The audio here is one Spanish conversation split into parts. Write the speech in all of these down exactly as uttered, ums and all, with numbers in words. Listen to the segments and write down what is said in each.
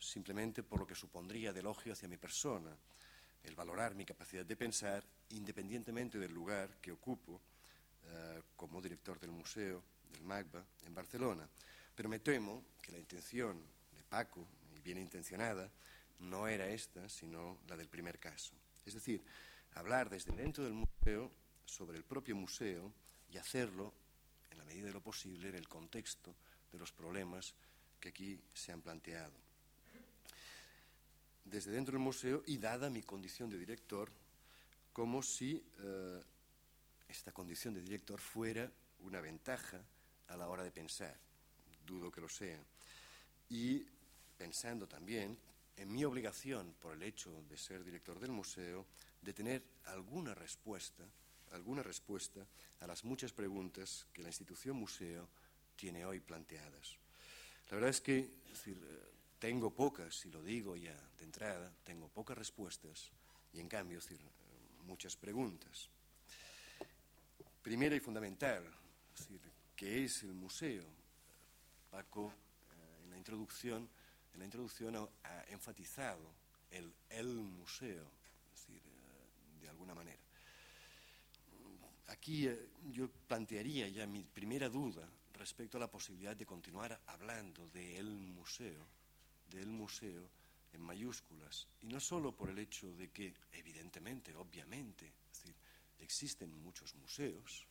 simplemente por lo que supondría de elogio hacia mi persona, el valorar mi capacidad de pensar independientemente del lugar que ocupo eh, como director del museo del MACBA en Barcelona. Pero me temo que la intención de Paco, y bien intencionada, no era esta, sino la del primer caso. Es decir, hablar desde dentro del museo sobre el propio museo y hacerlo, en la medida de lo posible, en el contexto de los problemas que aquí se han planteado. Desde dentro del museo y dada mi condición de director, como si eh, esta condición de director fuera una ventaja a la hora de pensar. Dudo que lo sea. Y pensando también en mi obligación, por el hecho de ser director del museo, de tener alguna respuesta, alguna respuesta a las muchas preguntas que la institución museo tiene hoy planteadas. La verdad es que es decir, tengo pocas, si lo digo ya de entrada, tengo pocas respuestas y en cambio es decir, muchas preguntas. Primera y fundamental, es decir, ¿qué es el museo? Paco, en la introducción, en la introducción ha, ha enfatizado el, el museo, es decir, de alguna manera. Aquí eh, yo plantearía ya mi primera duda respecto a la posibilidad de continuar hablando de el museo, del museo en mayúsculas, y no solo por el hecho de que, evidentemente, obviamente, es decir, existen muchos museos,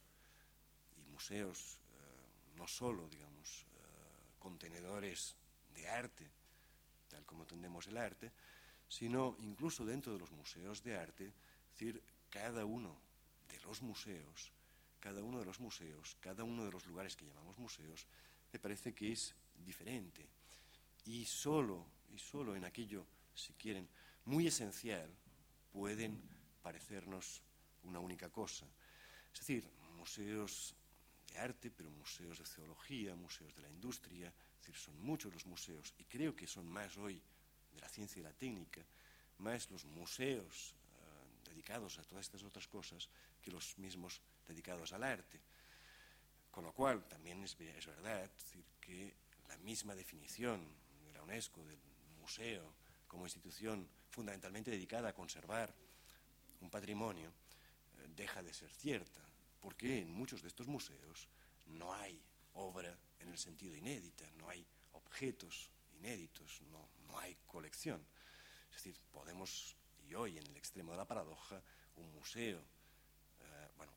y museos eh, no solo, digamos, eh, contenedores de arte, tal como entendemos el arte, sino incluso dentro de los museos de arte, es decir, cada uno de los museos, cada uno de los museos, cada uno de los lugares que llamamos museos, me parece que es diferente. Y solo, y solo en aquello, si quieren, muy esencial, pueden parecernos una única cosa. Es decir, museos de arte, pero museos de zoología, museos de la industria, es decir, son muchos los museos, y creo que son más hoy de la ciencia y la técnica, más los museos uh, dedicados a todas estas otras cosas que los mismos dedicados al arte. Con lo cual, también es, es verdad es decir, que la misma definición de la UNESCO del museo como institución fundamentalmente dedicada a conservar un patrimonio eh, deja de ser cierta, porque en muchos de estos museos no hay obra en el sentido inédita, no hay objetos inéditos, no, no hay colección. Es decir, podemos, y hoy en el extremo de la paradoja, un museo, eh, bueno,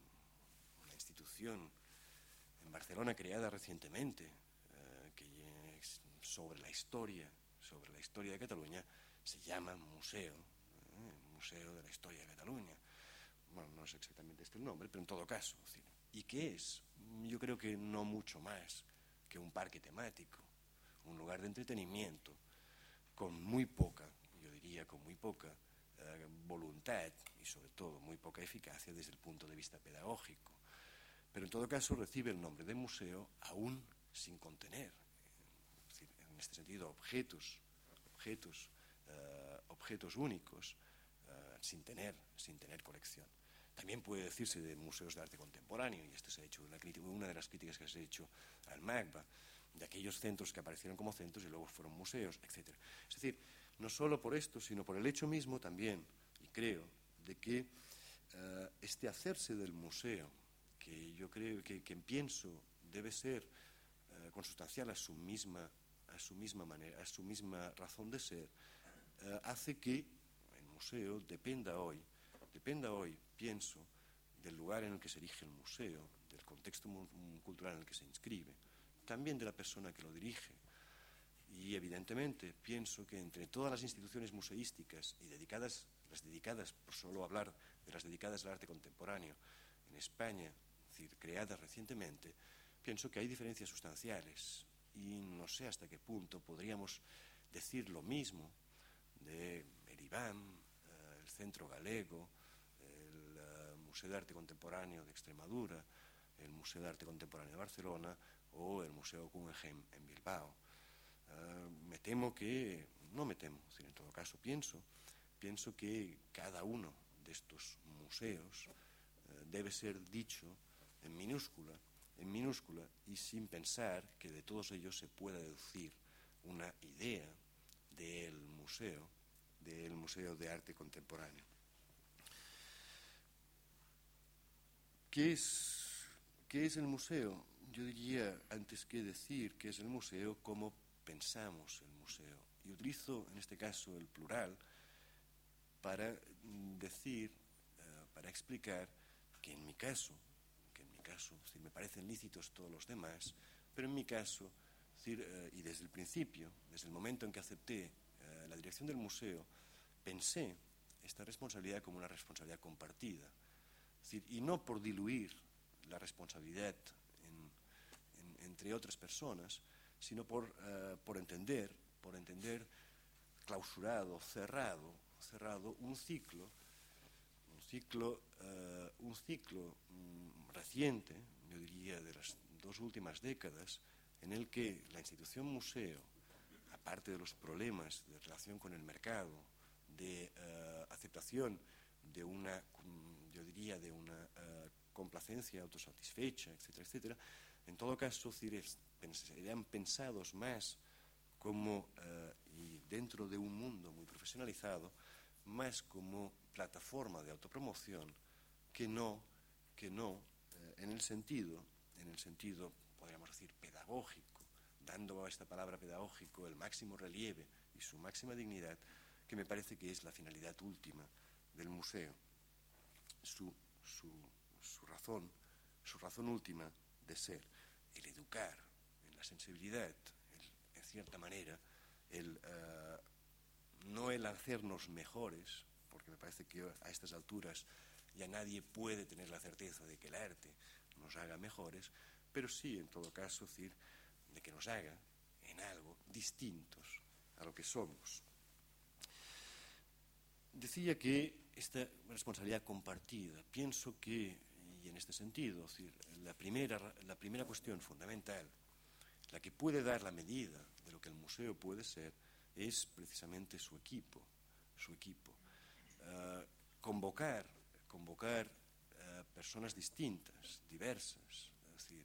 un, una institución en Barcelona creada recientemente, eh, que es sobre la historia, sobre la historia de Cataluña, se llama museo, eh, Museo de la Historia de Cataluña. Bueno, no es exactamente este el nombre, pero en todo caso. Es decir, ¿y qué es? Yo creo que no mucho más que un parque temático, un lugar de entretenimiento con muy poca, yo diría con muy poca eh, voluntad y sobre todo muy poca eficacia desde el punto de vista pedagógico. Pero en todo caso recibe el nombre de museo aún sin contener, es decir, en este sentido, objetos, objetos, eh, objetos únicos, eh, sin tener, sin tener colección. También puede decirse de museos de arte contemporáneo, y esto se ha hecho una, crítica, una de las críticas que se ha hecho al MACBA, de aquellos centros que aparecieron como centros y luego fueron museos, etcétera. Es decir, no solo por esto, sino por el hecho mismo también, y creo, de que eh, este hacerse del museo, que yo creo que, que pienso debe ser eh, consustancial a su misma, a su misma manera, a su misma razón de ser, eh, hace que el museo dependa hoy, dependa hoy, pienso, del lugar en el que se erige el museo, del contexto cultural en el que se inscribe, también de la persona que lo dirige. Y evidentemente pienso que entre todas las instituciones museísticas y dedicadas, las dedicadas, por solo hablar de las dedicadas al arte contemporáneo en España, es decir, creadas recientemente, pienso que hay diferencias sustanciales y no sé hasta qué punto podríamos decir lo mismo de el IBAM, el Centro Galego, el uh, Museo de Arte Contemporáneo de Extremadura, el Museo de Arte Contemporáneo de Barcelona o el Museo Guggenheim en Bilbao. Uh, me temo que, no me temo, es decir, en todo caso pienso, pienso que cada uno de estos museos uh, debe ser dicho en minúscula, en minúscula y sin pensar que de todos ellos se pueda deducir una idea del museo, del Museo de Arte Contemporáneo. ¿Qué es, qué es el museo? Yo diría, antes que decir qué es el museo, cómo pensamos el museo. Y utilizo en este caso el plural para decir, uh, para explicar que en mi caso, que en mi caso, es decir, me parecen lícitos todos los demás, pero en mi caso, es decir, uh, y desde el principio, desde el momento en que acepté uh, la dirección del museo, pensé esta responsabilidad como una responsabilidad compartida. Es decir, y no por diluir la responsabilidad en, en, entre otras personas, sino por, uh, por entender, por entender clausurado, cerrado, cerrado un ciclo, un ciclo, uh, un ciclo um, reciente, yo diría de las dos últimas décadas, en el que la institución museo, aparte de los problemas de relación con el mercado, de uh, aceptación de una, yo diría, de una uh, complacencia autosatisfecha, etcétera, etcétera, en todo caso, serían pensados más como, uh, y dentro de un mundo muy profesionalizado, más como plataforma de autopromoción que no, que no uh, en el sentido, en el sentido, podríamos decir, pedagógico, dando a esta palabra pedagógico el máximo relieve y su máxima dignidad, que me parece que es la finalidad última del museo, su, su, su razón, su razón última de ser, el educar en la sensibilidad, el, en cierta manera, el, uh, no el hacernos mejores, porque me parece que a estas alturas ya nadie puede tener la certeza de que el arte nos haga mejores, pero sí, en todo caso, decir, de que nos haga en algo distintos a lo que somos. Decía que esta responsabilidad compartida, pienso que, y en este sentido, es decir, la primera, la primera cuestión fundamental, la que puede dar la medida de lo que el museo puede ser, es precisamente su equipo, su equipo. Uh, convocar, convocar uh, personas distintas, diversas, es decir,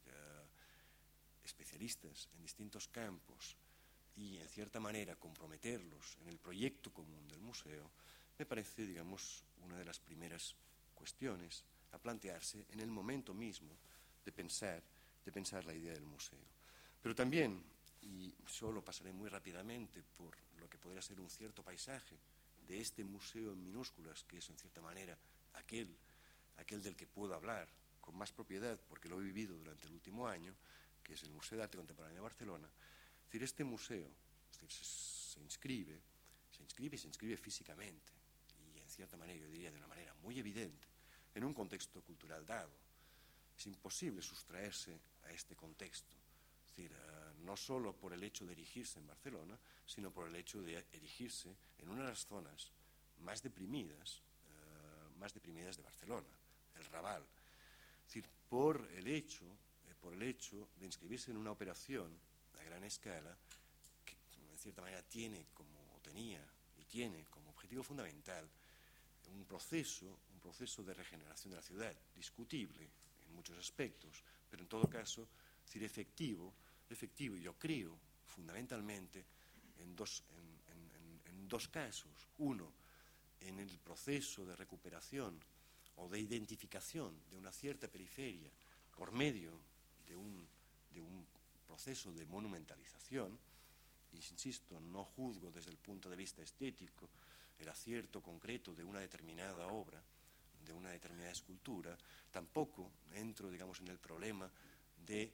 uh, especialistas en distintos campos y, en cierta manera, comprometerlos en el proyecto común del museo, me parece, digamos, una de las primeras cuestiones a plantearse en el momento mismo de pensar, de pensar la idea del museo. Pero también, y solo pasaré muy rápidamente por lo que podría ser un cierto paisaje de este museo en minúsculas, que es en cierta manera aquel, aquel del que puedo hablar con más propiedad, porque lo he vivido durante el último año, que es el Museo de Arte Contemporáneo de Barcelona. Es decir, este museo es decir, se, se inscribe, se inscribe y se inscribe físicamente, y en cierta manera, yo diría de una manera muy evidente, en un contexto cultural dado. Es imposible sustraerse a este contexto. Es decir, uh, no solo por el hecho de erigirse en Barcelona, sino por el hecho de erigirse en una de las zonas más deprimidas, uh, más deprimidas de Barcelona, el Raval. Es decir, por el hecho, eh, por el hecho de inscribirse en una operación a gran escala que, en cierta manera, tiene como, o tenía y tiene como objetivo fundamental un proceso, un proceso de regeneración de la ciudad, discutible en muchos aspectos, pero en todo caso, es decir, efectivo, efectivo, yo creo, fundamentalmente, en dos, en, en, en, en dos casos. Uno, en el proceso de recuperación o de identificación de una cierta periferia por medio de un, de un proceso de monumentalización, y insisto, no juzgo desde el punto de vista estético el acierto concreto de una determinada obra, de una determinada escultura, tampoco entro, digamos, en el problema de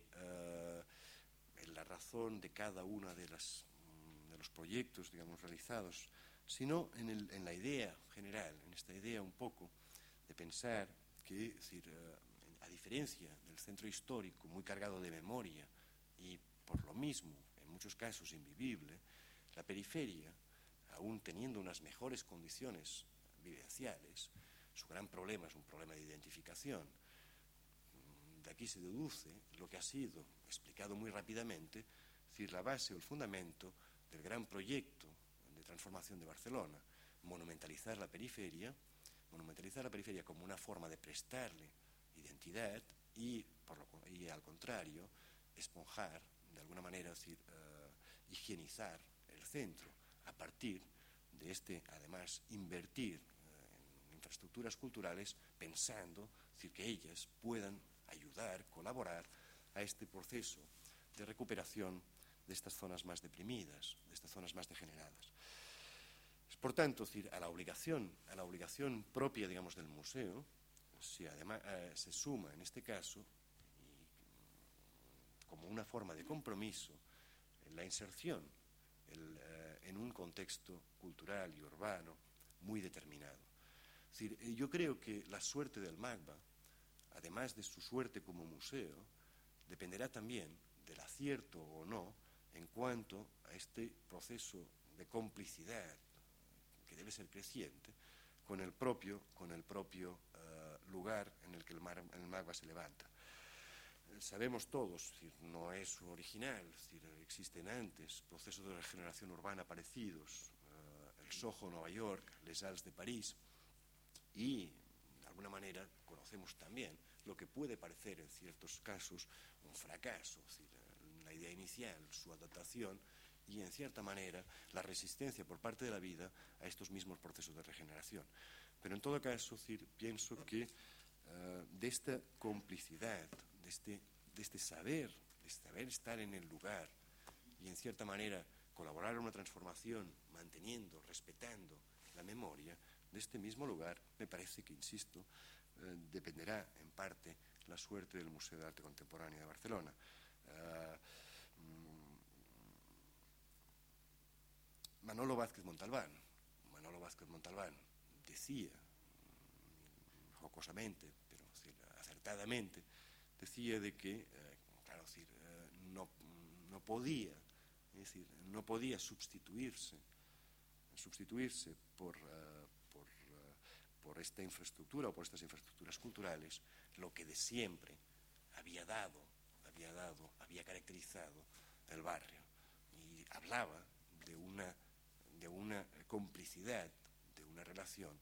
uh, en la razón de cada uno de, las, de los proyectos, digamos, realizados, sino en, el, en la idea general, en esta idea un poco de pensar que, es decir, uh, a diferencia del centro histórico muy cargado de memoria y por lo mismo, en muchos casos invivible, la periferia, aún teniendo unas mejores condiciones vivenciales, su gran problema es un problema de identificación. De aquí se deduce lo que ha sido explicado muy rápidamente, es decir, la base o el fundamento del gran proyecto de transformación de Barcelona, monumentalizar la periferia, monumentalizar la periferia como una forma de prestarle identidad y, por lo, y al contrario, esponjar, de alguna manera, es decir, uh, higienizar el centro, a partir de este, además, invertir eh, en infraestructuras culturales pensando, es decir, que ellas puedan ayudar, colaborar a este proceso de recuperación de estas zonas más deprimidas, de estas zonas más degeneradas. Es, por tanto, es decir, a la obligación, a la obligación propia, digamos, del museo, si además eh, se suma en este caso, y, como una forma de compromiso, la inserción el, eh, en un contexto cultural y urbano muy determinado. Es decir, eh, yo creo que la suerte del MACBA, además de su suerte como museo, dependerá también del acierto o no en cuanto a este proceso de complicidad que debe ser creciente con el propio, con el propio uh, lugar en el que el, mar, el MACBA se levanta. Sabemos todos, es decir, no es original, es decir, existen antes procesos de regeneración urbana parecidos, uh, el Soho, Nueva York, Les Halles de París, y de alguna manera conocemos también lo que puede parecer en ciertos casos un fracaso, es decir, la idea inicial, su adaptación y en cierta manera la resistencia por parte de la vida a estos mismos procesos de regeneración. Pero en todo caso, es decir, pienso que uh, de esta complicidad, de este, de este saber, de saber estar en el lugar y en cierta manera colaborar en una transformación, manteniendo, respetando la memoria, de este mismo lugar, me parece que, insisto, eh, dependerá en parte la suerte del Museo de Arte Contemporáneo de Barcelona. Uh, Manolo Vázquez Montalbán, Manolo Vázquez Montalbán decía, jocosamente, pero decir, acertadamente, decía de que, eh, claro, decir, eh, no, no podía, es decir, no podía sustituirse, sustituirse por, uh, por, uh, por esta infraestructura o por estas infraestructuras culturales lo que de siempre había dado, había dado, había caracterizado el barrio. Y hablaba de una, de una complicidad, de una relación,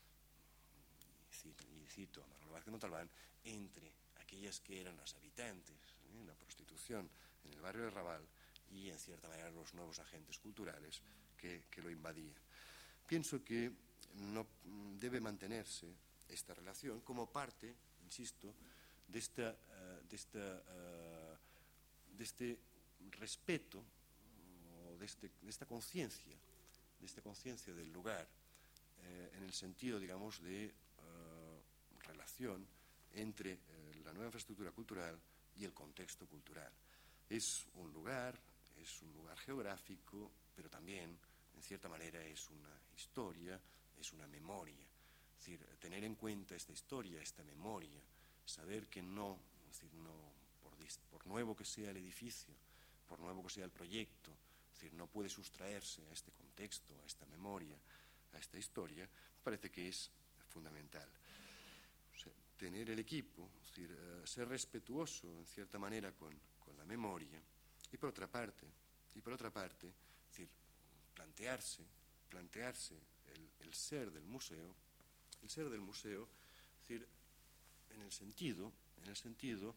y cito a Manolo Vázquez Montalbán, entre aquellas que eran las habitantes, ¿eh? la prostitución en el barrio de Raval y, en cierta manera, los nuevos agentes culturales que, que lo invadían. Pienso que no debe mantenerse esta relación como parte, insisto, de, esta, uh, de, esta, uh, de este respeto o de, este, de esta conciencia, de esta conciencia del lugar, eh, en el sentido, digamos, de uh, relación entre eh, la nueva infraestructura cultural y el contexto cultural. Es un lugar, es un lugar geográfico, pero también, en cierta manera, es una historia, es una memoria. Es decir, tener en cuenta esta historia, esta memoria, saber que no, es decir, no por, por nuevo que sea el edificio, por nuevo que sea el proyecto, es decir, no puede sustraerse a este contexto, a esta memoria, a esta historia, me parece que es fundamental. O sea, tener el equipo, es decir, uh, ser respetuoso en cierta manera con, con la memoria y por otra parte, y por otra parte, es decir, plantearse, plantearse el, el ser del museo, el ser del museo, es decir, en el sentido, en el sentido,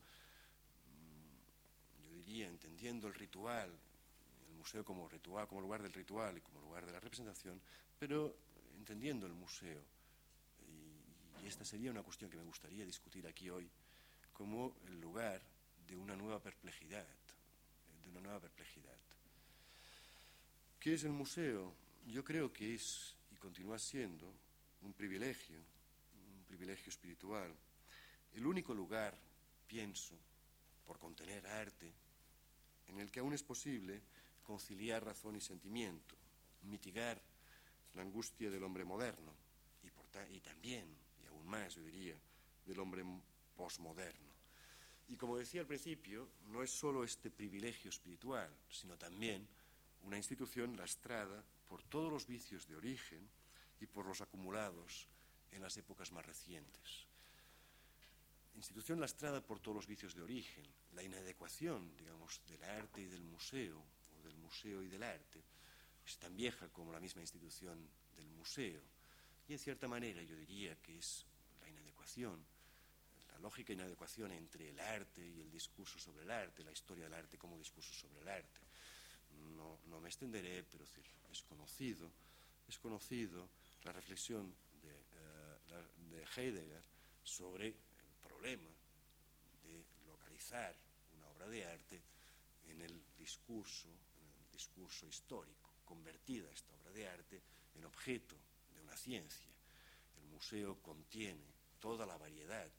yo diría, entendiendo el ritual, el museo como ritual, como lugar del ritual y como lugar de la representación, pero entendiendo el museo, y, y esta sería una cuestión que me gustaría discutir aquí hoy, como el lugar de una nueva perplejidad, de una nueva perplejidad. ¿Qué es el museo? Yo creo que es, y continúa siendo, un privilegio, un privilegio espiritual. El único lugar, pienso, por contener arte, en el que aún es posible conciliar razón y sentimiento, mitigar la angustia del hombre moderno y, por ta- y también, y aún más, yo diría, del hombre posmoderno. Y como decía al principio, no es solo este privilegio espiritual, sino también una institución lastrada por todos los vicios de origen y por los acumulados en las épocas más recientes. Institución lastrada por todos los vicios de origen, la inadecuación, digamos, del arte y del museo, o del museo y del arte, es tan vieja como la misma institución del museo. Y en cierta manera yo diría que es la inadecuación, la lógica inadecuación entre el arte y el discurso sobre el arte, la historia del arte como discurso sobre el arte. No, no me extenderé, pero decir, es conocido, es conocido la reflexión de, uh, de Heidegger sobre el problema de localizar una obra de arte en el discurso, en el discurso histórico, convertida esta obra de arte en objeto de una ciencia. El museo contiene toda la variedad,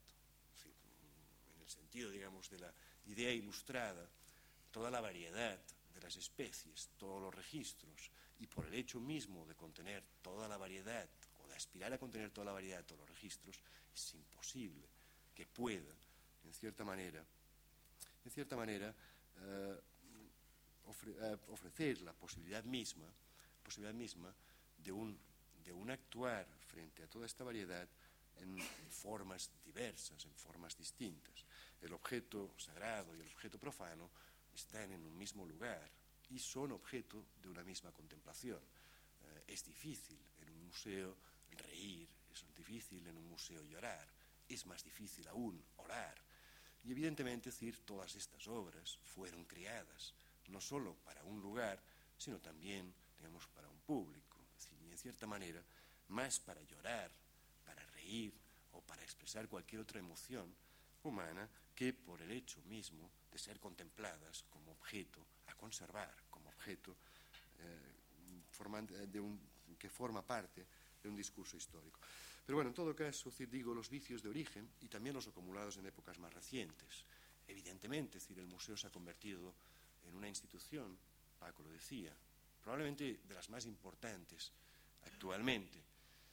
en el sentido, digamos, de la idea ilustrada, toda la variedad de las especies, todos los registros, y por el hecho mismo de contener toda la variedad, o de aspirar a contener toda la variedad de todos los registros, es imposible que pueda, en cierta manera, en cierta manera, eh, ofre, eh, ofrecer la posibilidad misma, posibilidad misma de un, de un actuar frente a toda esta variedad en formas diversas, en formas distintas. El objeto sagrado y el objeto profano están en un mismo lugar y son objeto de una misma contemplación. Eh, es difícil en un museo reír, es difícil en un museo llorar, es más difícil aún orar. Y evidentemente, es decir, todas estas obras fueron creadas no solo para un lugar, sino también, digamos, para un público. Es decir, y en cierta manera, más para llorar, para reír o para expresar cualquier otra emoción humana que por el hecho mismo de ser contempladas como objeto a conservar, como objeto eh, de un, que forma parte de un discurso histórico. Pero bueno, en todo caso, digo, los vicios de origen y también los acumulados en épocas más recientes. Evidentemente, es decir, el museo se ha convertido en una institución, Paco lo decía, probablemente de las más importantes actualmente.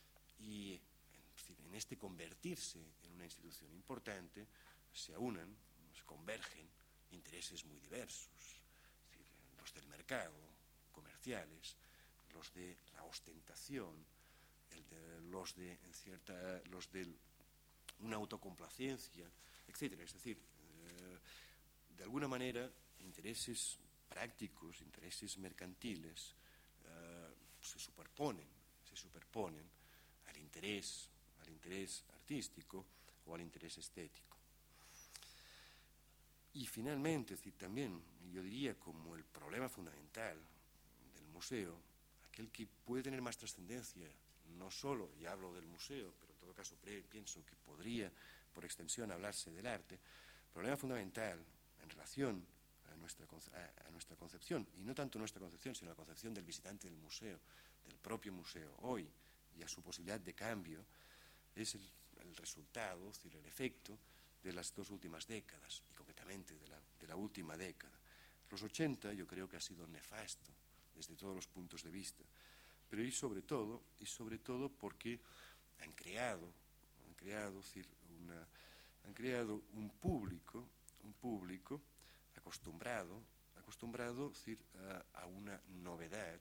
Y en, en este convertirse en una institución importante se aunan, se convergen intereses muy diversos, es decir, los del mercado, comerciales, los de la ostentación, el de, los de en cierta, los de una autocomplacencia, etcétera. Es decir, eh, de alguna manera, intereses prácticos, intereses mercantiles, eh, se superponen, se superponen al interés, al interés artístico o al interés estético. Y finalmente, es decir, también, yo diría, como el problema fundamental del museo, aquel que puede tener más trascendencia, no solo, y hablo del museo, pero en todo caso pienso que podría, por extensión, hablarse del arte, el problema fundamental en relación a nuestra, a, a nuestra concepción, y no tanto nuestra concepción, sino la concepción del visitante del museo, del propio museo hoy, y a su posibilidad de cambio, es el, el resultado, es decir, el efecto de las dos últimas décadas, y concretamente de la, de la última década. Los ochenta yo creo que ha sido nefasto desde todos los puntos de vista, pero y sobre todo, y sobre todo porque han creado, han creado, es decir, una, han creado un público, un público acostumbrado, acostumbrado, es decir, a, a una novedad,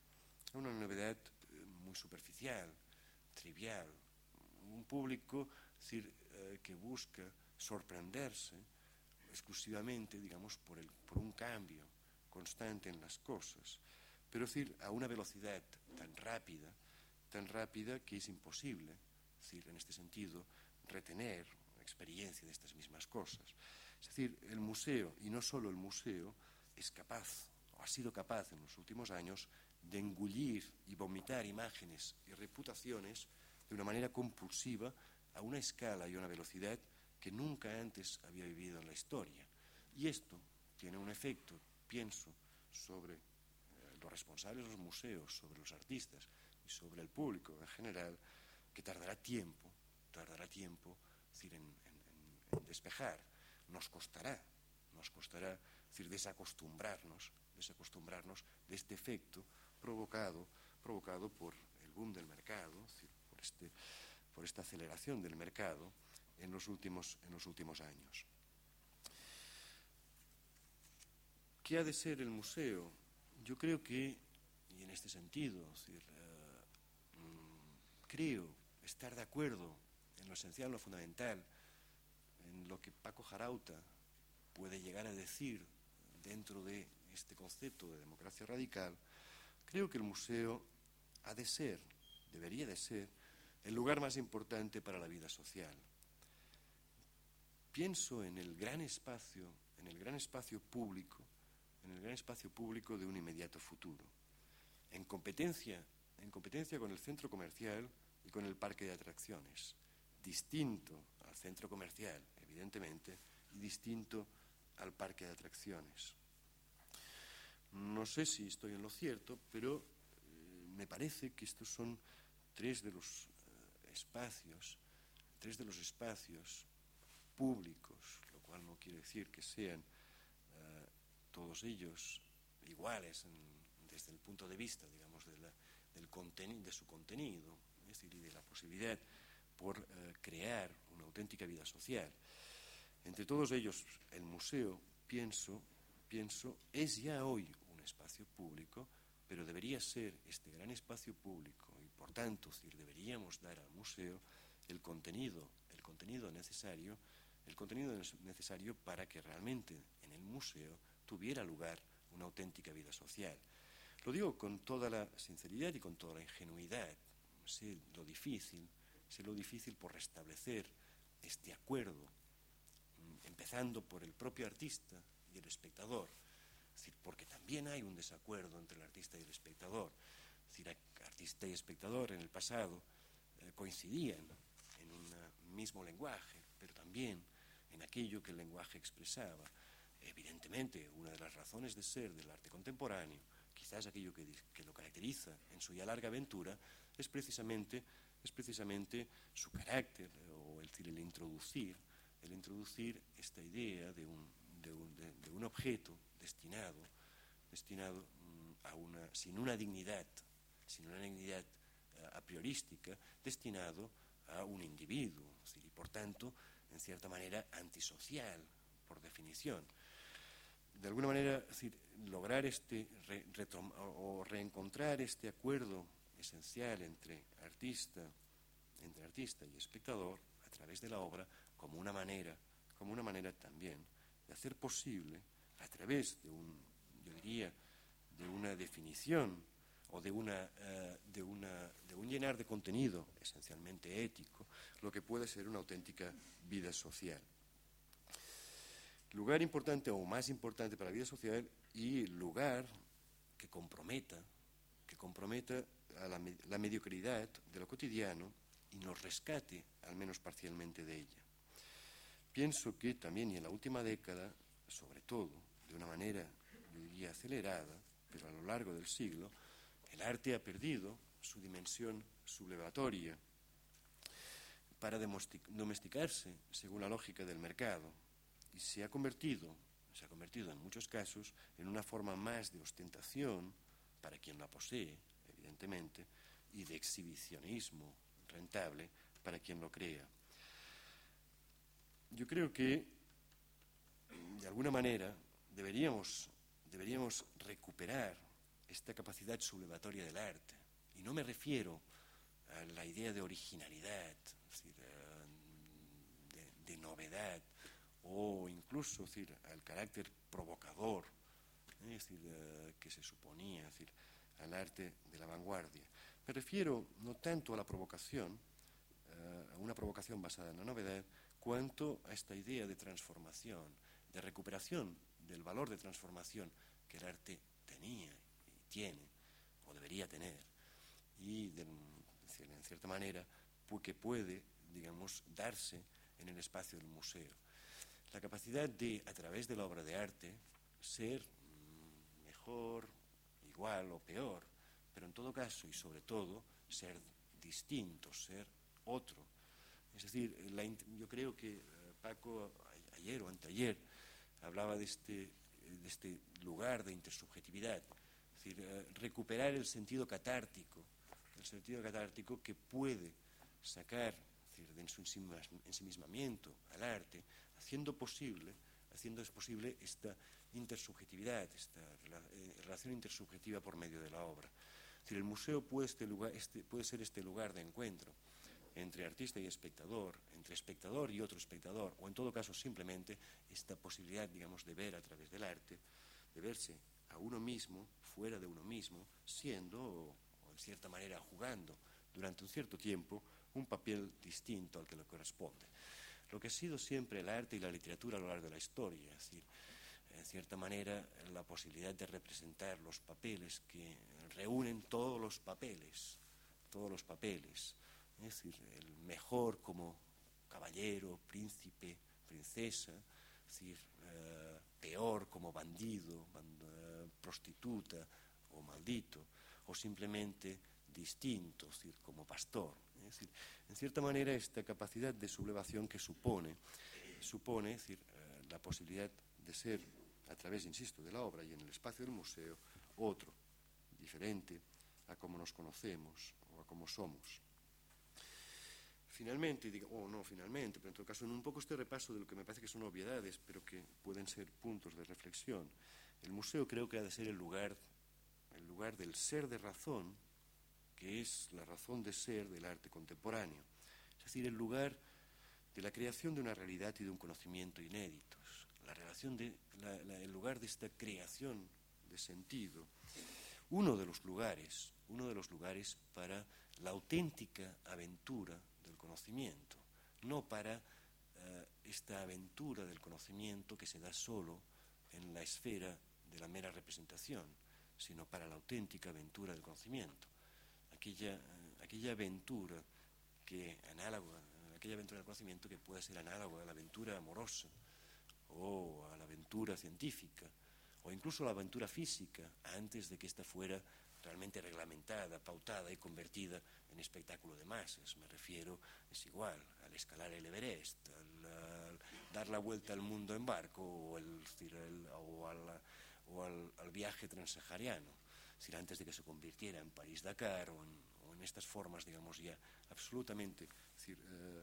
a una novedad muy superficial, trivial, un público, es decir, eh, que busca sorprenderse exclusivamente, digamos, por, el, por un cambio constante en las cosas, pero es decir, a una velocidad tan rápida, tan rápida que es imposible, es decir, en este sentido, retener la experiencia de estas mismas cosas. Es decir, el museo, y no solo el museo, es capaz, o ha sido capaz en los últimos años, de engullir y vomitar imágenes y reputaciones de una manera compulsiva a una escala y una velocidad que nunca antes había vivido en la historia. Y esto tiene un efecto, pienso, sobre eh, los responsables de los museos, sobre los artistas y sobre el público en general, que tardará tiempo, tardará tiempo, es decir, en, en, en despejar. Nos costará, nos costará, es decir, desacostumbrarnos, desacostumbrarnos de este efecto provocado, provocado por el boom del mercado, es decir, por, este, por esta aceleración del mercado en los últimos, en los últimos años. ¿Qué ha de ser el museo? Yo creo que, y en este sentido, es decir, uh, mm, creo estar de acuerdo en lo esencial, en lo fundamental, en lo que Paco Jarauta puede llegar a decir dentro de este concepto de democracia radical. Creo que el museo ha de ser, debería de ser, el lugar más importante para la vida social. Pienso en el gran espacio, en el gran espacio público, en el gran espacio público de un inmediato futuro, en competencia, en competencia con el centro comercial y con el parque de atracciones, distinto al centro comercial, evidentemente, y distinto al parque de atracciones. No sé si estoy en lo cierto, pero eh, me parece que estos son tres de los eh, espacios, tres de los espacios públicos, lo cual no quiere decir que sean eh, todos ellos iguales en, desde el punto de vista, digamos, de, la, del contenido, de su contenido, es decir, y de la posibilidad por eh, crear una auténtica vida social. Entre todos ellos, el museo, pienso, pienso, es ya hoy un espacio público, pero debería ser este gran espacio público y, por tanto, es decir, deberíamos dar al museo el contenido, el contenido necesario, el contenido necesario para que realmente en el museo tuviera lugar una auténtica vida social. Lo digo con toda la sinceridad y con toda la ingenuidad. Sé lo difícil, sé lo difícil por restablecer este acuerdo, empezando por el propio artista y el espectador, es decir, porque también hay un desacuerdo entre el artista y el espectador. Es decir, artista y espectador en el pasado eh, coincidían en un mismo lenguaje, pero también en aquello que el lenguaje expresaba. Evidentemente, una de las razones de ser del arte contemporáneo, quizás aquello que, que lo caracteriza en su ya larga aventura, es precisamente, es precisamente su carácter, o el, el introducir, el introducir esta idea de un, de un, de, de un objeto destinado, destinado a una, sin una dignidad, sin una dignidad uh, a priorística, destinado a un individuo, es decir, y por tanto, en cierta manera, antisocial, por definición. De alguna manera, es decir, lograr este, re, retom, o reencontrar este acuerdo esencial entre artista, entre artista y espectador, a través de la obra, como una manera, como una manera también de hacer posible, a través de un, yo diría, de una definición o de, una, uh, de, una, de un llenar de contenido esencialmente ético, lo que puede ser una auténtica vida social. Lugar importante o más importante para la vida social y lugar que comprometa, que comprometa a la, la mediocridad de lo cotidiano y nos rescate, al menos parcialmente, de ella. Pienso que también, y en la última década, sobre todo, de una manera, yo diría, acelerada, pero a lo largo del siglo, el arte ha perdido su dimensión sublevatoria para domesticarse según la lógica del mercado y se ha convertido, se ha convertido en muchos casos en una forma más de ostentación para quien la posee, evidentemente, y de exhibicionismo rentable para quien lo crea. Yo creo que, de alguna manera, deberíamos, deberíamos recuperar esta capacidad sublevatoria del arte. Y no me refiero a la idea de originalidad, es decir, de, de novedad, o incluso es decir, al carácter provocador, ¿eh? es decir, uh, que se suponía, es decir, al arte de la vanguardia. Me refiero no tanto a la provocación, uh, a una provocación basada en la novedad, cuanto a esta idea de transformación, de recuperación del valor de transformación que el arte tenía y tiene, o debería tener, y de, en cierta manera que puede, digamos, darse en el espacio del museo. La capacidad de, a través de la obra de arte, ser mejor, igual o peor, pero en todo caso y sobre todo ser distinto, ser otro. Es decir, la, yo creo que uh, Paco ayer o anteayer hablaba de este, de este lugar de intersubjetividad, es decir, uh, recuperar el sentido catártico, el sentido catártico que puede sacar, es decir, de su ensimismamiento al arte, haciendo posible, haciendo es posible esta intersubjetividad, esta eh, relación intersubjetiva por medio de la obra. Es decir, el museo puede, este lugar, este, puede ser este lugar de encuentro entre artista y espectador, entre espectador y otro espectador, o en todo caso simplemente esta posibilidad, digamos, de ver a través del arte, de verse a uno mismo, fuera de uno mismo, siendo, o, o en cierta manera jugando, durante un cierto tiempo, un papel distinto al que le corresponde. Lo que ha sido siempre el arte y la literatura a lo largo de la historia, es decir, en cierta manera, la posibilidad de representar los papeles que reúnen todos los papeles, todos los papeles, es decir, el mejor como caballero, príncipe, princesa, es decir, eh, peor como bandido, band, eh, prostituta o maldito, o simplemente distinto, es decir, como pastor. Es decir, en cierta manera, esta capacidad de sublevación que supone, supone es decir, eh, la posibilidad de ser, a través, insisto, de la obra y en el espacio del museo, otro, diferente a como nos conocemos o a como somos. Finalmente, digo, oh no, finalmente, pero en todo caso, en un poco este repaso de lo que me parece que son obviedades, pero que pueden ser puntos de reflexión, el museo creo que ha de ser el lugar, el lugar del ser de razón, que es la razón de ser del arte contemporáneo. Es decir, el lugar de la creación de una realidad y de un conocimiento inéditos, la relación de, la, la, el lugar de esta creación de sentido, uno de los lugares, uno de los lugares para la auténtica aventura del conocimiento, no para uh, esta aventura del conocimiento que se da solo en la esfera de la mera representación, sino para la auténtica aventura del conocimiento, aquella, uh, aquella aventura que análoga, aquella aventura del conocimiento que pueda ser análoga a la aventura amorosa o a la aventura científica o incluso a la aventura física antes de que ésta fuera realmente reglamentada, pautada y convertida en espectáculo de masas. Me refiero, es igual, al escalar el Everest, al, al dar la vuelta al mundo en barco o, el, el, o, al, o al, al viaje transsahariano, es decir, antes de que se convirtiera en París-Dakar o en, o en estas formas, digamos, ya absolutamente, es decir, eh,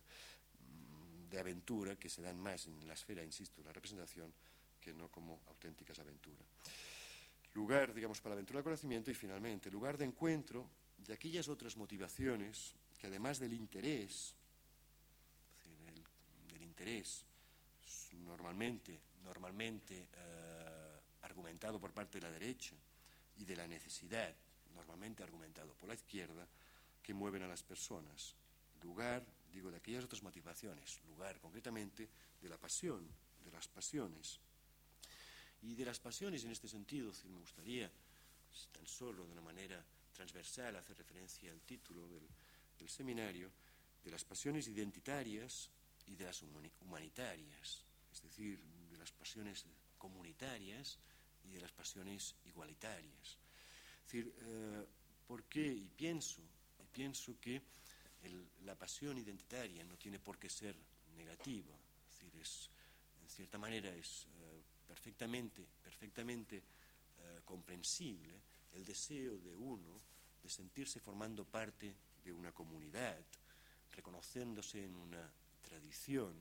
de aventura que se dan más en la esfera, insisto, de la representación, que no como auténticas aventuras. Lugar, digamos, para la aventura del conocimiento y, finalmente, lugar de encuentro de aquellas otras motivaciones que, además del interés, es decir, el, del interés normalmente, normalmente eh, argumentado por parte de la derecha y de la necesidad, normalmente argumentado por la izquierda, que mueven a las personas. Lugar, digo, de aquellas otras motivaciones, lugar concretamente de la pasión, de las pasiones. Y de las pasiones en este sentido, si me gustaría, tan solo de una manera transversal, hacer referencia al título del, del seminario, de las pasiones identitarias y de las humanitarias, es decir, de las pasiones comunitarias y de las pasiones igualitarias. Es decir, eh, ¿por qué? Y pienso, y pienso que el, la pasión identitaria no tiene por qué ser negativa, es decir, es, en cierta manera es eh, perfectamente, perfectamente eh, comprensible el deseo de uno de sentirse formando parte de una comunidad, reconociéndose en una tradición,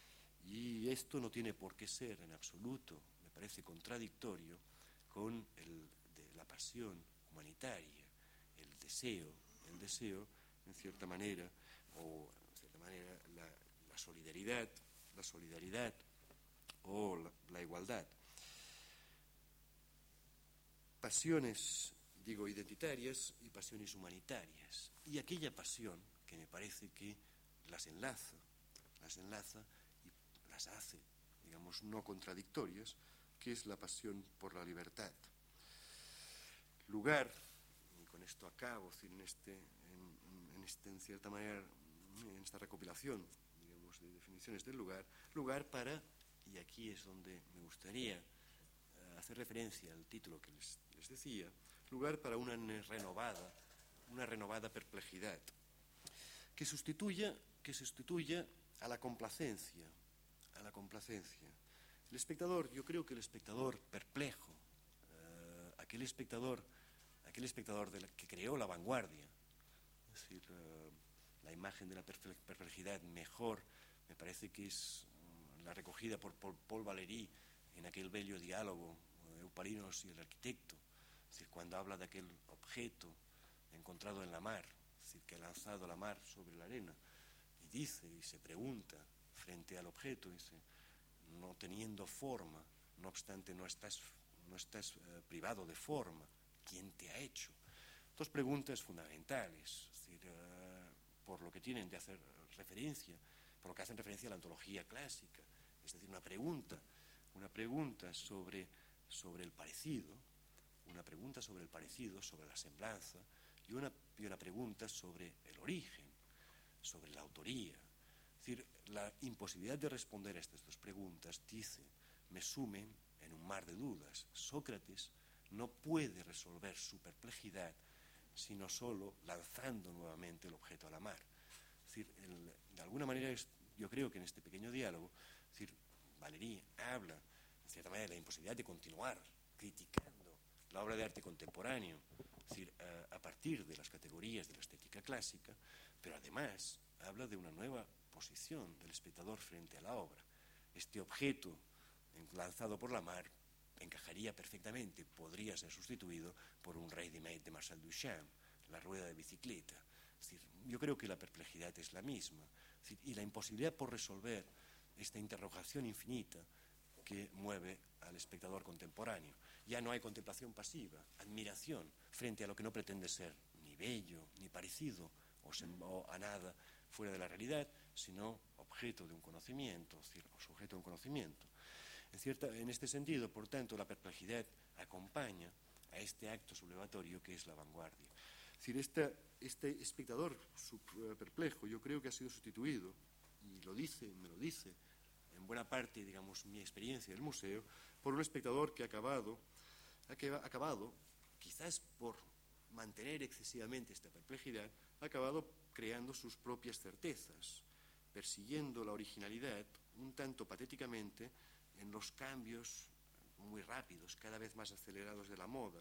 y esto no tiene por qué ser en absoluto, me parece contradictorio con el, de la pasión humanitaria, el deseo, el deseo, en cierta manera, o en cierta manera la, la solidaridad, la solidaridad o la, la igualdad. Pasiones, digo, identitarias y pasiones humanitarias. Y aquella pasión que me parece que las enlaza, las enlaza y las hace, digamos, no contradictorias, que es la pasión por la libertad. Lugar, y con esto acabo, en, este, en, en, este, en cierta manera, en esta recopilación, digamos, de definiciones del lugar, lugar para, y aquí es donde me gustaría uh, hacer referencia al título que les, les decía, lugar para una renovada, una renovada perplejidad, que sustituya, que sustituya a la complacencia, a la complacencia. El espectador, yo creo que el espectador perplejo, uh, aquel espectador, aquel espectador de la, que creó la vanguardia, es decir, uh, la imagen de la perplejidad mejor, me parece que es uh, la recogida por Paul, Paul Valéry en aquel bello diálogo, uh, Eupalinos y el arquitecto, es decir, cuando habla de aquel objeto encontrado en la mar, es decir, que ha lanzado la mar sobre la arena, y dice y se pregunta frente al objeto, dice, no teniendo forma, no obstante no estás, no estás uh, privado de forma, ¿quién te ha hecho? Dos preguntas fundamentales, es decir, uh, por lo que tienen de hacer referencia, por lo que hacen referencia a la ontología clásica, es decir, una pregunta, una pregunta sobre, sobre el parecido, una pregunta sobre el parecido, sobre la semblanza, y una, y una pregunta sobre el origen, sobre la autoría. Es decir, la imposibilidad de responder a estas dos preguntas, dice, me sumen en un mar de dudas. Sócrates no puede resolver su perplejidad sino solo lanzando nuevamente el objeto a la mar. Es decir, el, de alguna manera es, yo creo que en este pequeño diálogo, es decir, Valéry habla, en cierta manera, de la imposibilidad de continuar criticando la obra de arte contemporáneo, es decir, a, a partir de las categorías de la estética clásica, pero además habla de una nueva posición del espectador frente a la obra. Este objeto lanzado por la mar encajaría perfectamente, podría ser sustituido por un ready-made de Marcel Duchamp, la rueda de bicicleta. Es decir, yo creo que la perplejidad es la misma, es decir, y la imposibilidad por resolver esta interrogación infinita que mueve al espectador contemporáneo. Ya no hay contemplación pasiva, admiración frente a lo que no pretende ser ni bello, ni parecido, o, sem- o a nada fuera de la realidad, sino objeto de un conocimiento, es decir, o sujeto de un conocimiento. En, cierta, en este sentido, por tanto, la perplejidad acompaña a este acto sublevatorio que es la vanguardia. Es decir, esta, este espectador perplejo yo creo que ha sido sustituido, y lo dice, me lo dice, en buena parte, digamos, mi experiencia del museo, por un espectador que ha acabado, ha acabado, quizás por mantener excesivamente esta perplejidad, ha acabado creando sus propias certezas, persiguiendo la originalidad un tanto patéticamente en los cambios muy rápidos, cada vez más acelerados de la moda,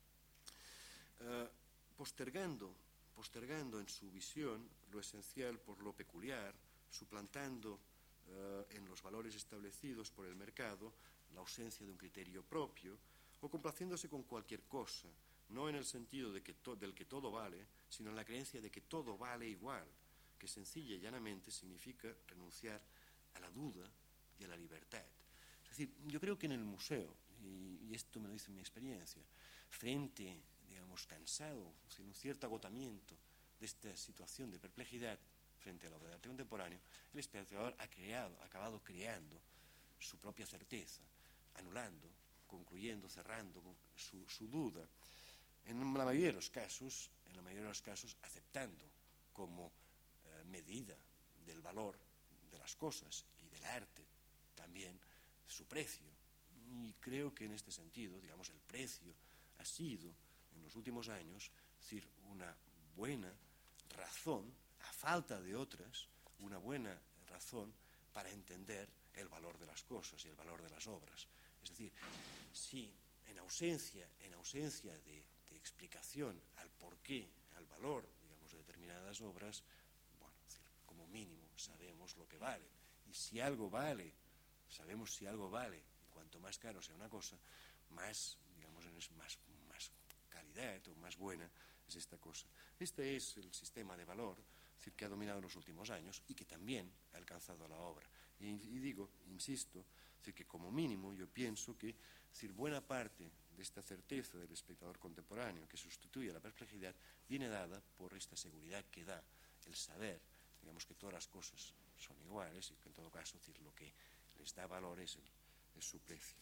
uh, postergando, postergando en su visión lo esencial por lo peculiar, suplantando uh, en los valores establecidos por el mercado la ausencia de un criterio propio, o complaciéndose con cualquier cosa, no en el sentido de que to- del que todo vale, sino en la creencia de que todo vale igual, que sencilla y llanamente significa renunciar a la duda y a la libertad. Es decir, yo creo que en el museo, y, y esto me lo dice mi experiencia, frente, digamos, cansado, sin un cierto agotamiento de esta situación de perplejidad frente a la obra de arte contemporáneo, el espectador ha creado, ha acabado creando su propia certeza, anulando, concluyendo, cerrando su, su duda, en la mayoría de los casos, en la mayoría de los casos, aceptando como eh, medida del valor de las cosas y del arte también su precio. Y creo que en este sentido, digamos, el precio ha sido, en los últimos años, es decir, una buena razón, a falta de otras, una buena razón para entender el valor de las cosas y el valor de las obras. Es decir, si en ausencia, en ausencia de, de explicación al porqué, al valor, digamos, de determinadas obras, bueno, es decir, como mínimo sabemos lo que vale. Y si algo vale, sabemos si algo vale, y cuanto más caro sea una cosa, más, digamos, más, más calidad o más buena es esta cosa. Este es el sistema de valor, es decir, que ha dominado en los últimos años y que también ha alcanzado a la obra. Y, y digo, insisto, es decir, que como mínimo yo pienso que, es decir, buena parte de esta certeza del espectador contemporáneo que sustituye a la perplejidad viene dada por esta seguridad que da el saber, digamos, que todas las cosas son iguales y que en todo caso, es decir, lo que les da valor es, el, es su precio.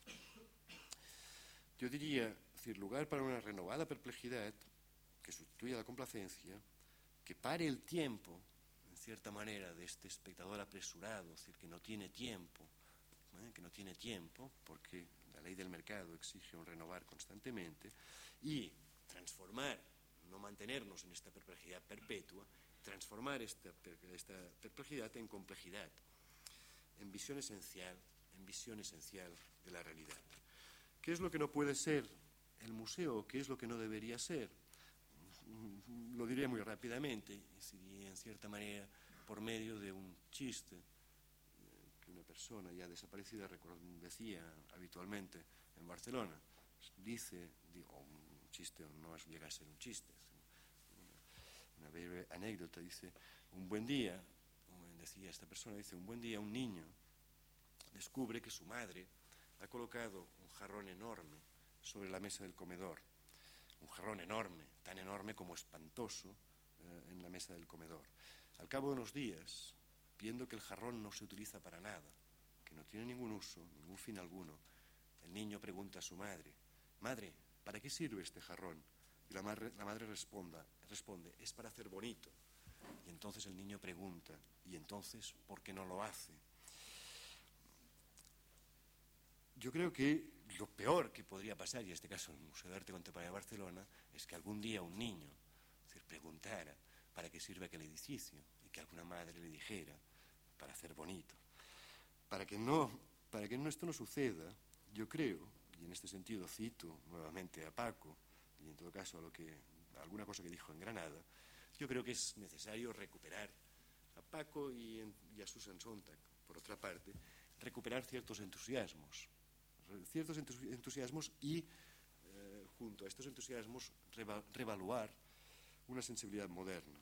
Yo diría, es decir, lugar para una renovada perplejidad que sustituya la complacencia, que pare el tiempo, en cierta manera, de este espectador apresurado, es decir, que no tiene tiempo, ¿eh? que no tiene tiempo, porque la ley del mercado exige un renovar constantemente, y transformar, no mantenernos en esta perplejidad perpetua, transformar esta, esta perplejidad en complejidad, en visión esencial, en visión esencial de la realidad. ¿Qué es lo que no puede ser el museo? ¿Qué es lo que no debería ser? Lo diré muy rápidamente, y en cierta manera por medio de un chiste que una persona ya desaparecida decía habitualmente en Barcelona. Dice, o un chiste no llega a ser un chiste, una, una breve anécdota, dice, un buen día, decía esta persona, dice, un buen día un niño descubre que su madre ha colocado un jarrón enorme sobre la mesa del comedor, un jarrón enorme, tan enorme como espantoso, eh, en la mesa del comedor. Al cabo de unos días, viendo que el jarrón no se utiliza para nada, que no tiene ningún uso, ningún fin alguno, el niño pregunta a su madre, «Madre, ¿para qué sirve este jarrón?». Y la madre, la madre responda, responde, «Es para hacer bonito». Y entonces el niño pregunta, «¿Y entonces por qué no lo hace?». Yo creo que lo peor que podría pasar, y en este caso en el Museo de Arte Contemporáneo de Barcelona, es que algún día un niño, es decir, preguntara para qué sirve aquel edificio y que alguna madre le dijera, para hacer bonito. Para que, no, para que esto no suceda, yo creo, y en este sentido cito nuevamente a Paco, y en todo caso a, lo que, a alguna cosa que dijo en Granada, yo creo que es necesario recuperar a Paco y, en, y a Susan Sontag, por otra parte, recuperar ciertos entusiasmos, ciertos entusiasmos y, eh, junto a estos entusiasmos, reva, revaluar una sensibilidad moderna.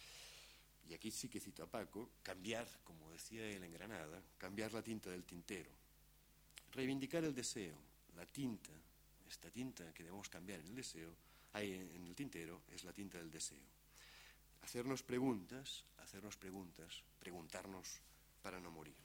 Y aquí sí que cito a Paco, cambiar, como decía él en Granada, cambiar la tinta del tintero. Reivindicar el deseo, la tinta, esta tinta que debemos cambiar en el deseo, hay en el tintero, es la tinta del deseo. Hacernos preguntas, hacernos preguntas, preguntarnos para no morir.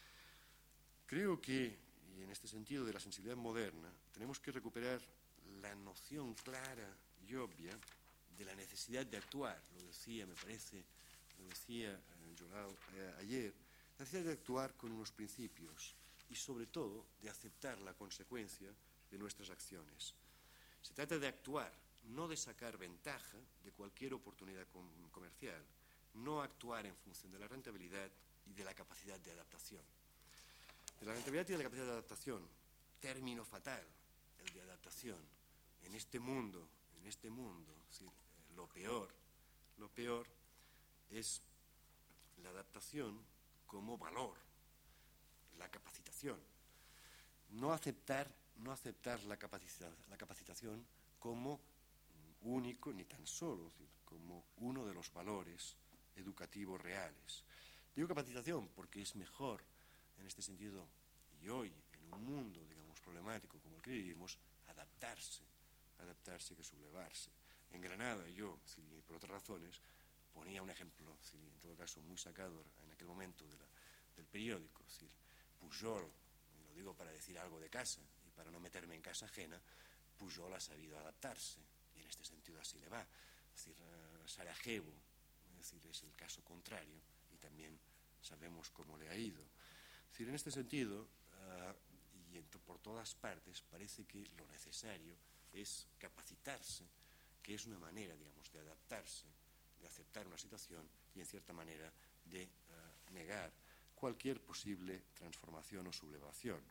Creo que, y en este sentido de la sensibilidad moderna, tenemos que recuperar la noción clara y obvia de la necesidad de actuar, lo decía, me parece, lo decía eh, Joao eh, ayer, la necesidad de actuar con unos principios y sobre todo de aceptar la consecuencia de nuestras acciones. Se trata de actuar, no de sacar ventaja de cualquier oportunidad com- comercial, no actuar en función de la rentabilidad y de la capacidad de adaptación. De la rentabilidad y de la capacidad de adaptación, término fatal, el de adaptación, en este mundo, en este mundo, es decir, lo peor, lo peor es la adaptación como valor, la capacitación. No aceptar, no aceptar la, capacita, la capacitación como único, ni tan solo, es decir, como uno de los valores educativos reales. Digo capacitación porque es mejor, en este sentido, y hoy, en un mundo, digamos, problemático como el que vivimos, adaptarse, adaptarse que sublevarse. En Granada, yo, si, por otras razones, ponía un ejemplo, si, en todo caso, muy sacado en aquel momento de la, del periódico, es decir, Pujol, y lo digo para decir algo de casa y para no meterme en casa ajena, Pujol ha sabido adaptarse, y en este sentido así le va. Es decir, uh, Sarajevo, es decir, es el caso contrario, y también sabemos cómo le ha ido. Es decir, en este sentido, uh, y en, por todas partes, parece que lo necesario es capacitarse, que es una manera, digamos, de adaptarse, de aceptar una situación y, en cierta manera, de uh, negar cualquier posible transformación o sublevación.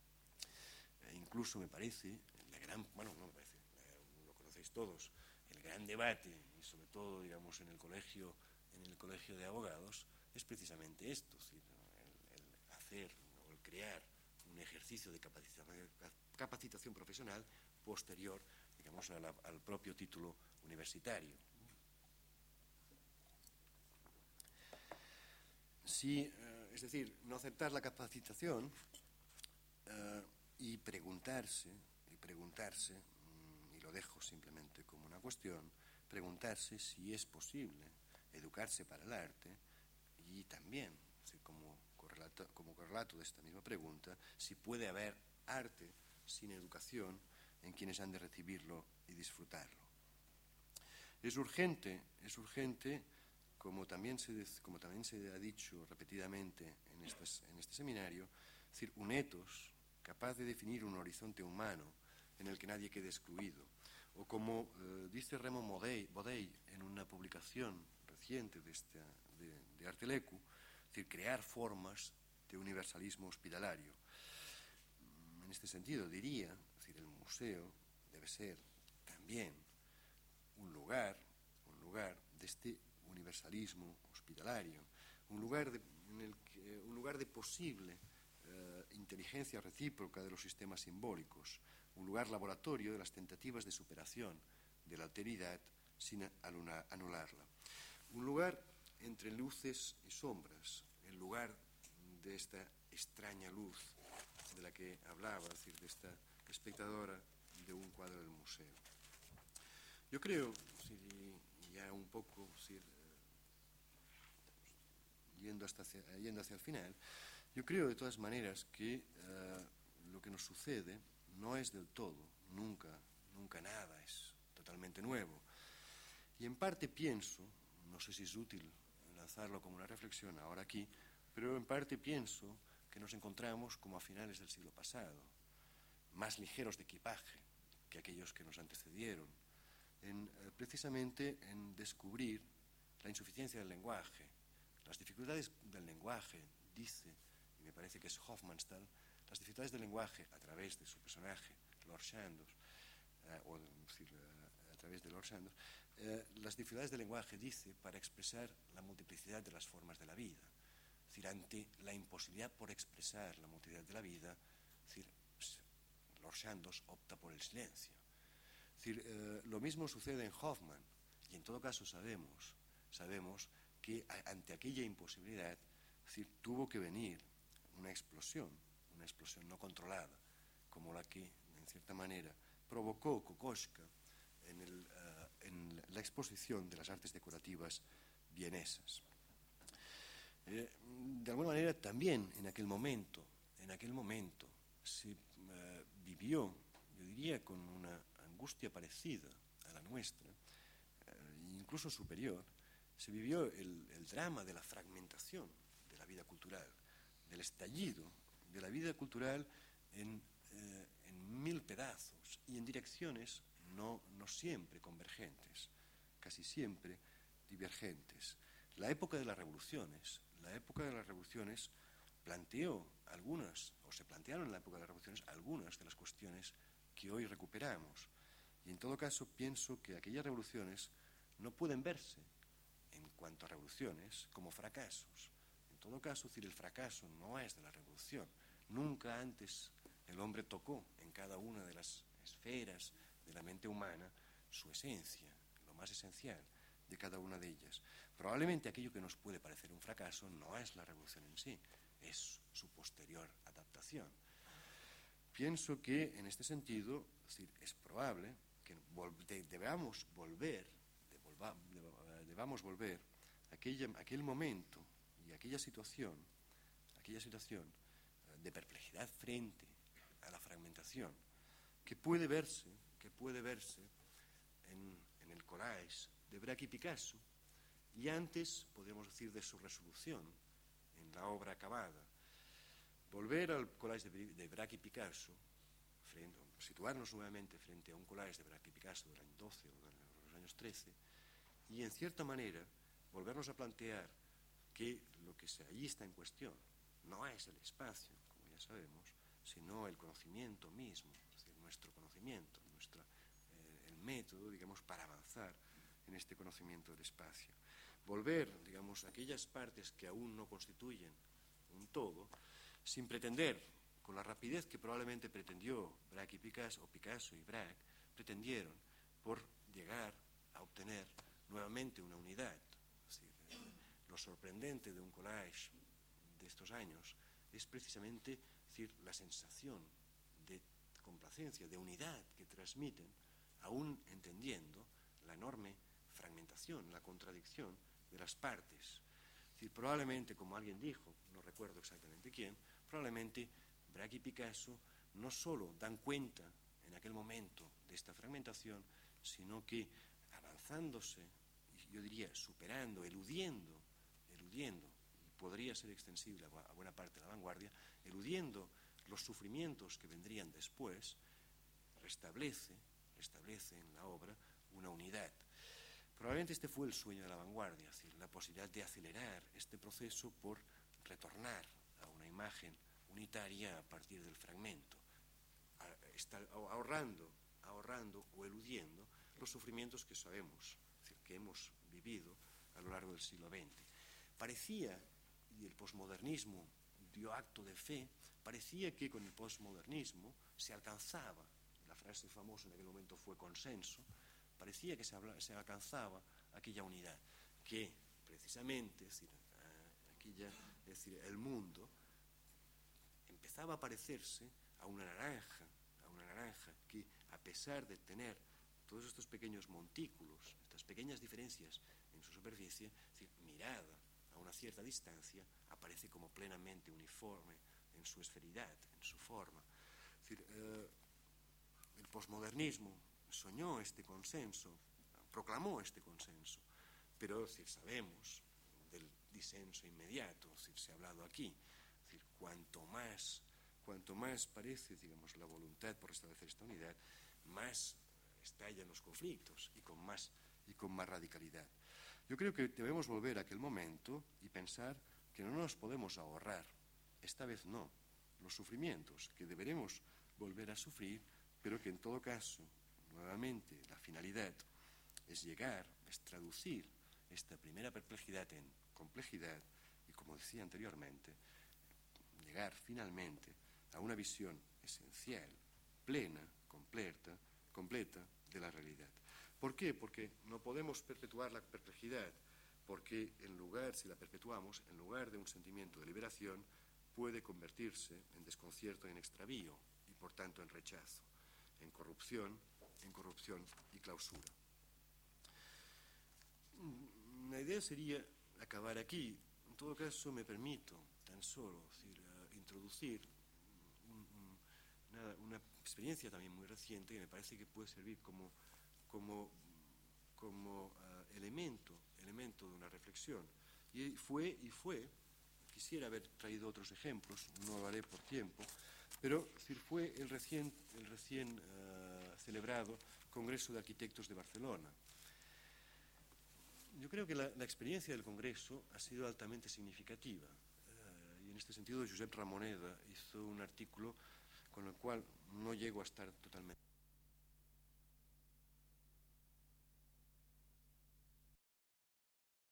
Eh, incluso me parece, la gran, bueno, no me parece, eh, lo conocéis todos, el gran debate, y sobre todo, digamos, en el colegio, en el colegio de abogados, es precisamente esto, ¿sí? el, el hacer o el crear un ejercicio de capacitación, capacitación profesional posterior, digamos, a la, al propio título universitario. Sí, eh, es decir, no aceptar la capacitación eh, y preguntarse, y preguntarse, y lo dejo simplemente como una cuestión, preguntarse si es posible educarse para el arte y también, así como correlato, como correlato de esta misma pregunta, si puede haber arte sin educación en quienes han de recibirlo y disfrutarlo. Es urgente, es urgente, como también se, como también se ha dicho repetidamente en, estas, en este seminario, es decir, un ethos capaz de definir un horizonte humano en el que nadie quede excluido. O como eh, dice Remo Bodei en una publicación reciente de, esta, de, de Artelecu, es decir, crear formas de universalismo hospitalario. En este sentido, diría, es decir, el museo debe ser también un lugar, un lugar de este universalismo hospitalario, un lugar de, en el que, un lugar de posible eh, inteligencia recíproca de los sistemas simbólicos, un lugar laboratorio de las tentativas de superación de la alteridad sin aluna, anularla, un lugar entre luces y sombras, el lugar de esta extraña luz de la que hablaba, es decir, de esta espectadora de un cuadro del museo. Yo creo, si, ya un poco si, yendo, hasta hacia, yendo hacia el final, Yo creo, de todas maneras, que uh, lo que nos sucede no es del todo, nunca, nunca nada es totalmente nuevo. Y en parte pienso, no sé si es útil lanzarlo como una reflexión ahora aquí, pero en parte pienso que nos encontramos como a finales del siglo pasado, más ligeros de equipaje que aquellos que nos antecedieron, en, eh, precisamente en descubrir la insuficiencia del lenguaje, las dificultades del lenguaje, dice, y me parece que es Hofmannsthal, las dificultades del lenguaje a través de su personaje, Lord Chandos, eh, o decir, eh, a través de Lord Chandos, eh, las dificultades del lenguaje, dice, para expresar la multiplicidad de las formas de la vida. Es decir, ante la imposibilidad por expresar la multiplicidad de la vida, es decir, Lord Chandos opta por el silencio. Es decir, eh, lo mismo sucede en Hoffmann, y en todo caso sabemos, sabemos que a, ante aquella imposibilidad, es decir, tuvo que venir una explosión, una explosión no controlada, como la que, en cierta manera, provocó Kokoschka en, el, uh, en la exposición de las artes decorativas vienesas. Eh, de alguna manera, también en aquel momento, en aquel momento, se uh, vivió, yo diría, con una angustia parecida a la nuestra, uh, incluso superior, se vivió el, el drama de la fragmentación de la vida cultural, del estallido de la vida cultural en, eh, en mil pedazos y en direcciones no, no siempre convergentes, casi siempre divergentes. La época de las revoluciones, la época de las revoluciones planteó algunas, o se plantearon en la época de las revoluciones algunas de las cuestiones que hoy recuperamos. Y en todo caso pienso que aquellas revoluciones no pueden verse, en cuanto a revoluciones, como fracasos. En todo caso, decir, el fracaso no es de la revolución. Nunca antes el hombre tocó en cada una de las esferas de la mente humana su esencia, lo más esencial de cada una de ellas. Probablemente aquello que nos puede parecer un fracaso no es la revolución en sí, es su posterior adaptación. Pienso que en este sentido, es decir, es probable que debamos volver, debamos volver a aquella, aquel momento y aquella situación, aquella situación de perplejidad frente a la fragmentación que puede verse, que puede verse en, en el collage de Braque y Picasso, y antes, podríamos decir, de su resolución en la obra acabada. Volver al collage de, de Braque y Picasso, frente, situarnos nuevamente frente a un collage de Braque y Picasso del año doce o de los años trece, y en cierta manera volvernos a plantear que lo que allí está en cuestión no es el espacio, como ya sabemos, sino el conocimiento mismo, es decir, nuestro conocimiento, nuestra, eh, el método, digamos, para avanzar en este conocimiento del espacio. Volver, digamos, a aquellas partes que aún no constituyen un todo, sin pretender, con la rapidez que probablemente pretendió Braque y Picasso, o Picasso y Braque, pretendieron por llegar a obtener nuevamente una unidad. Es decir, eh, lo sorprendente de un collage de estos años es precisamente, es decir, la sensación de complacencia, de unidad que transmiten, aún entendiendo la enorme fragmentación, la contradicción de las partes. Es decir, probablemente, como alguien dijo, no recuerdo exactamente quién, probablemente Braque y Picasso no solo dan cuenta en aquel momento de esta fragmentación, sino que avanzándose, yo diría superando, eludiendo, eludiendo, y podría ser extensible a buena parte de la vanguardia, eludiendo los sufrimientos que vendrían después, restablece, restablece en la obra una unidad. Probablemente este fue el sueño de la vanguardia, es decir, la posibilidad de acelerar este proceso por retornar a una imagen unitaria a partir del fragmento, ahorrando, ahorrando o eludiendo los sufrimientos que sabemos, es decir, que hemos vivido a lo largo del siglo veinte. Parecía, y el posmodernismo dio acto de fe, parecía que con el posmodernismo se alcanzaba, la frase famosa en aquel momento fue consenso, parecía que se, habla, se alcanzaba aquella unidad, que precisamente, es decir, aquella, es decir, el mundo empezaba a parecerse a una naranja, a una naranja que, a pesar de tener todos estos pequeños montículos, estas pequeñas diferencias en su superficie, es decir, mirada a una cierta distancia, aparece como plenamente uniforme en su esferidad, en su forma. Es decir, eh, el posmodernismo soñó este consenso, proclamó este consenso, pero es decir, sabemos del disenso inmediato, es decir, se ha hablado aquí, es decir, cuanto más, cuanto más parece, digamos, la voluntad por restablecer esta unidad, más estallan los conflictos y con más, y con más radicalidad. Yo creo que debemos volver a aquel momento y pensar que no nos podemos ahorrar, esta vez no, los sufrimientos que deberemos volver a sufrir, pero que en todo caso, nuevamente, la finalidad es llegar, es traducir esta primera perplejidad en complejidad y, como decía anteriormente, llegar finalmente a una visión esencial, plena, completa, completa de la realidad. ¿Por qué? Porque no podemos perpetuar la perplejidad, porque en lugar, si la perpetuamos, en lugar de un sentimiento de liberación, puede convertirse en desconcierto y en extravío, y por tanto en rechazo, en corrupción, en corrupción y clausura. La idea sería acabar aquí. En todo caso, me permito tan solo decir, uh, introducir un, un, una, una experiencia también muy reciente que me parece que puede servir como, como, como uh, elemento, elemento de una reflexión. Y fue, y fue, quisiera haber traído otros ejemplos, no lo haré por tiempo, pero es decir, fue el recién, el recién uh, celebrado Congreso de Arquitectos de Barcelona. Yo creo que la, la experiencia del Congreso ha sido altamente significativa uh, y en este sentido Josep Ramoneda hizo un artículo con el cual no llego a estar totalmente